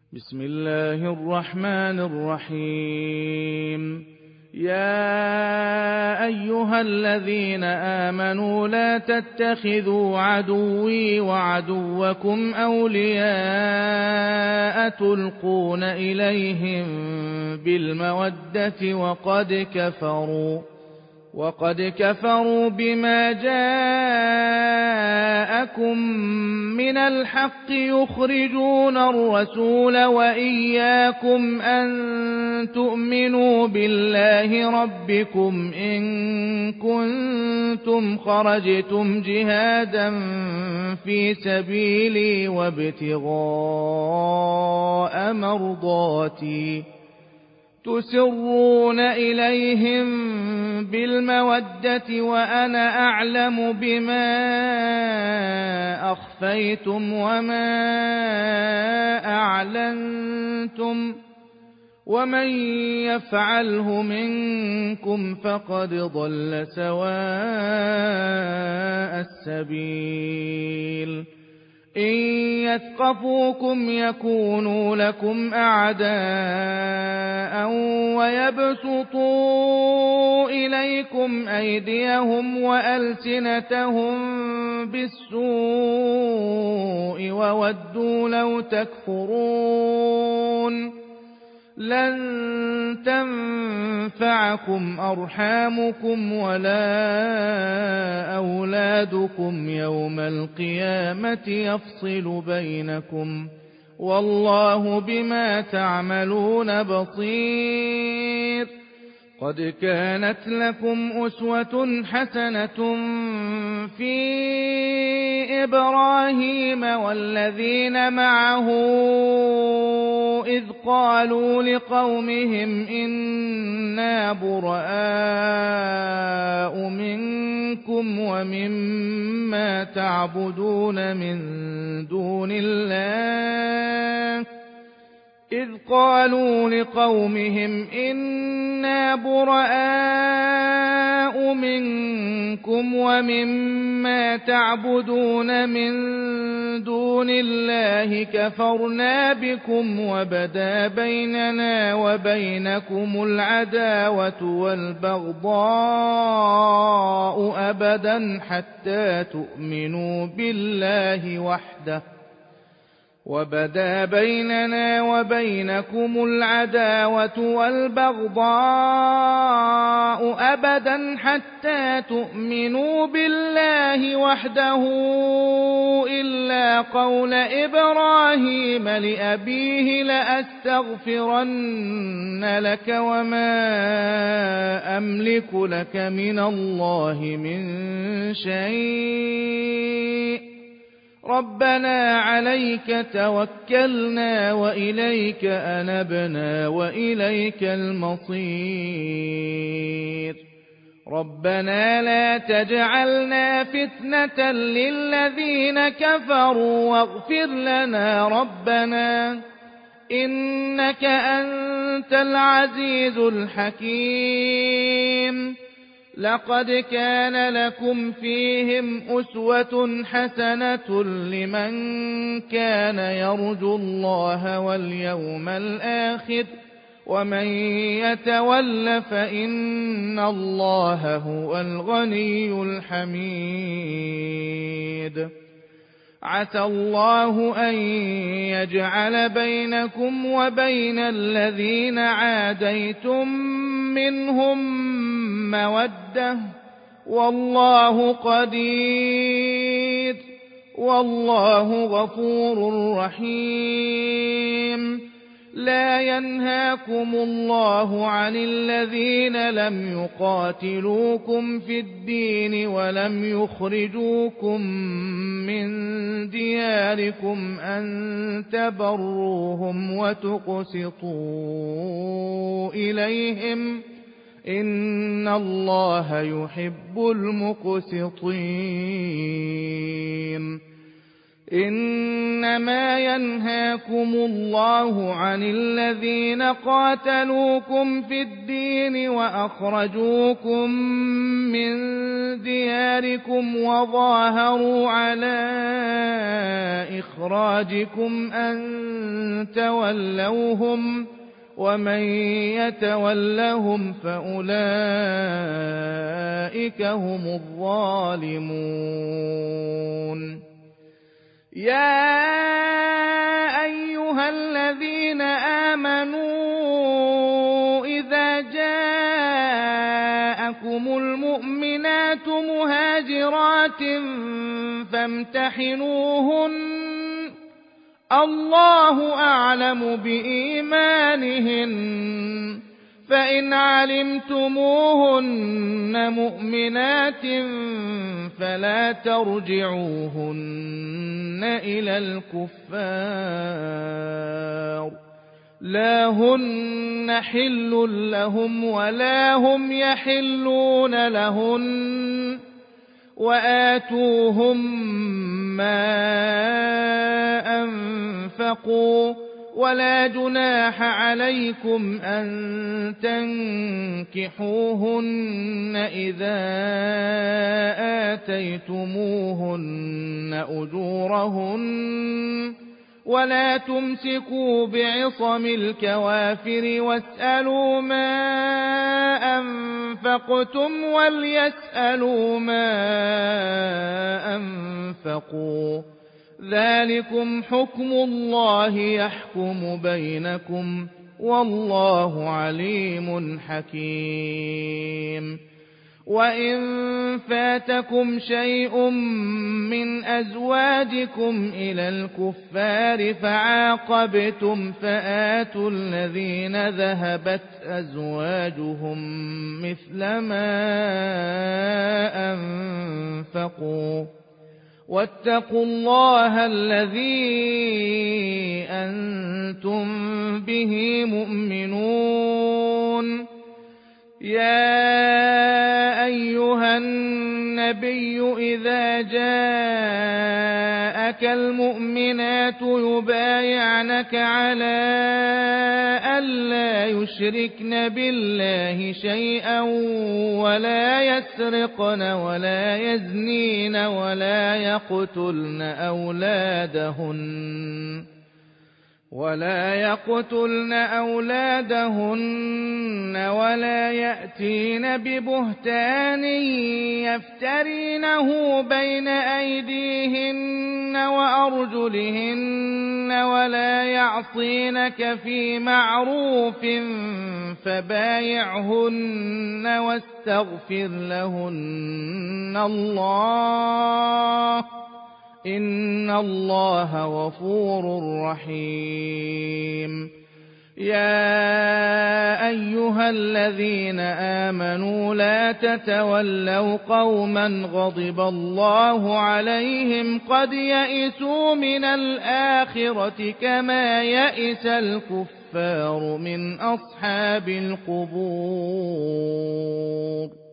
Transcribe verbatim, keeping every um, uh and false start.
بسم الله الرحمن الرحيم. يا أيها الذين آمنوا لا تتخذوا عدوي وعدوكم أولياء تلقون إليهم بالمودة وقد كفروا وقد كفروا بما جاءكم من الحق يخرجون الرسول وإياكم أن تؤمنوا بالله ربكم إن كنتم خرجتم جهادا في سبيلي وابتغاء مرضاتي تسرون إليهم بالمودة وأنا أعلم بما أخفيتم وما أعلنتم ومن يفعله منكم فقد ضل سواء السبيل. إن يثقفوكم يكونوا لكم أعداء ويبسطوا إليكم أيديهم وألسنتهم بالسوء وودوا لو تكفرون. لن تنفعكم أرحامكم ولا أولادكم يوم القيامة يفصل بينكم والله بما تعملون بصير. قد كانت لكم أسوة حسنة في إبراهيم والذين معه إذ قالوا لقومهم إنا براء منكم ومما تعبدون من دون الله إذ قالوا لقومهم إنا براء منكم ومما تعبدون من دون الله كفرنا بكم وبدا بيننا وبينكم العداوة والبغضاء أبدا حتى تؤمنوا بالله وحده وبدا بيننا وبينكم العداوة والبغضاء أبدا حتى تؤمنوا بالله وحده إلا قول إبراهيم لأبيه لأستغفرن لك وما أملك لك من الله من شيء ربنا عليك توكلنا وإليك أنبنا وإليك المصير. ربنا لا تجعلنا فتنة للذين كفروا واغفر لنا ربنا إنك أنت العزيز الحكيم. لقد كان لكم فيهم أسوة حسنة لمن كان يرجو الله واليوم الآخر ومن يتول فإن الله هو الغني الحميد. عسى الله أن يجعل بينكم وبين الذين عاديتم منهم مودة والله قدير والله غفور رحيم. لا ينهاكم الله عن الذين لم يقاتلوكم في الدين ولم يخرجوكم من دياركم أن تبروهم وتقسطوا إليهم إن الله يحب المقسطين. إنما ينهاكم الله عن الذين قاتلوكم في الدين وأخرجوكم من دياركم وظاهروا على إخراجكم أن تولوهم ومن يتولهم فأولئك هم الظالمون. يا أيها الذين آمنوا إذا جاءكم المؤمنات مهاجرات فامتحنوهن الله أعلم بإيمانهن فإن علمتموهن مؤمنات فلا ترجعوهن إلى الكفار لا هن حل لهم ولا هم يحلون لهن وآتوهم ما أنفقوا ولا جناح عليكم أن تنكحوهن إذا آتيتموهن أجورهن ولا تمسكوا بعصم الكوافر واسألوا ما أنفقتم وليسألوا ما أنفقوا ذلكم حكم الله يحكم بينكم والله عليم حكيم. وإن فاتكم شيء من أزواجكم إلى الكفار فعاقبتم فآتوا الذين ذهبت أزواجهم مثل ما أنفقوا واتقوا الله الذي أنتم به مؤمنون. يا أيها النبي إذا جاءك المؤمنات يبايعنك على ألا يشركن بالله شيئا ولا يسرقن ولا يزنين ولا يقتلن أولادهن ولا يقتلن أولادهن ولا يأتين ببهتان يفترينه بين أيديهن وأرجلهن ولا يعصينك في معروف فبايعهن واستغفر لهن الله إن الله غفور رحيم. يا أيها الذين آمنوا لا تتولوا قوما غضب الله عليهم قد يئسوا من الآخرة كما يئس الكفار من أصحاب القبور.